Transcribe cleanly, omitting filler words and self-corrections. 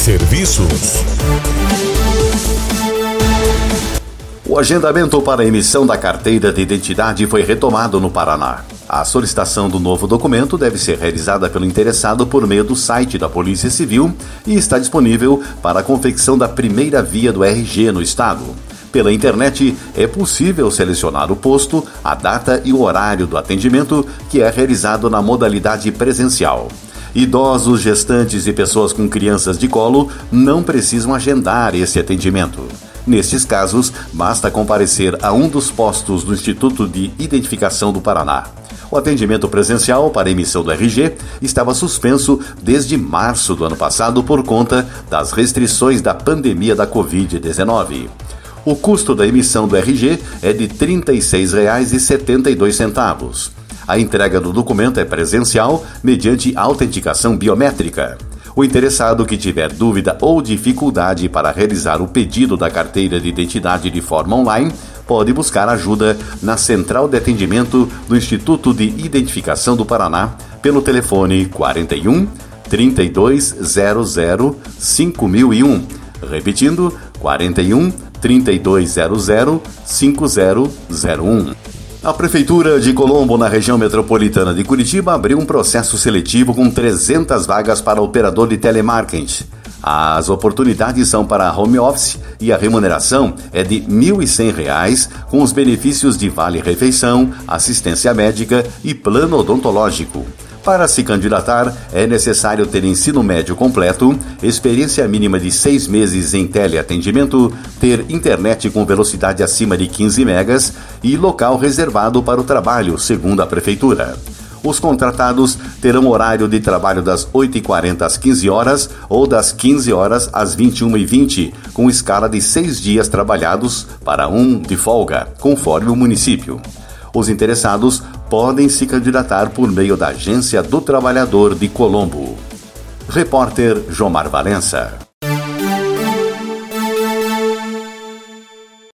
Serviços. O agendamento para a emissão da carteira de identidade foi retomado no Paraná. A solicitação do novo documento deve ser realizada pelo interessado por meio do site da Polícia Civil e está disponível para a confecção da primeira via do RG no estado. Pela internet, é possível selecionar o posto, a data e o horário do atendimento, que é realizado na modalidade presencial. Idosos, gestantes e pessoas com crianças de colo não precisam agendar esse atendimento. Nestes casos, basta comparecer a um dos postos do Instituto de Identificação do Paraná. O atendimento presencial para emissão do RG estava suspenso desde março do ano passado por conta das restrições da pandemia da Covid-19. O custo da emissão do RG é de R$ 36,72. A entrega do documento é presencial mediante autenticação biométrica. O interessado que tiver dúvida ou dificuldade para realizar o pedido da carteira de identidade de forma online, pode buscar ajuda na Central de Atendimento do Instituto de Identificação do Paraná pelo telefone 41 3200 5001. Repetindo, 41 3200 5001. A Prefeitura de Colombo, na região metropolitana de Curitiba, abriu um processo seletivo com 300 vagas para operador de telemarketing. As oportunidades são para home office e a remuneração é de R$ 1.100, com os benefícios de vale-refeição, assistência médica e plano odontológico. Para se candidatar, é necessário ter ensino médio completo, experiência mínima de 6 meses em teleatendimento, ter internet com velocidade acima de 15 megas e local reservado para o trabalho, segundo a Prefeitura. Os contratados terão horário de trabalho das 8h40 às 15 horas ou das 15 horas às 21h20, com escala de 6 dias trabalhados para 1 de folga, conforme o município. Os interessados podem se candidatar por meio da Agência do Trabalhador de Colombo. Repórter Jomar Valença.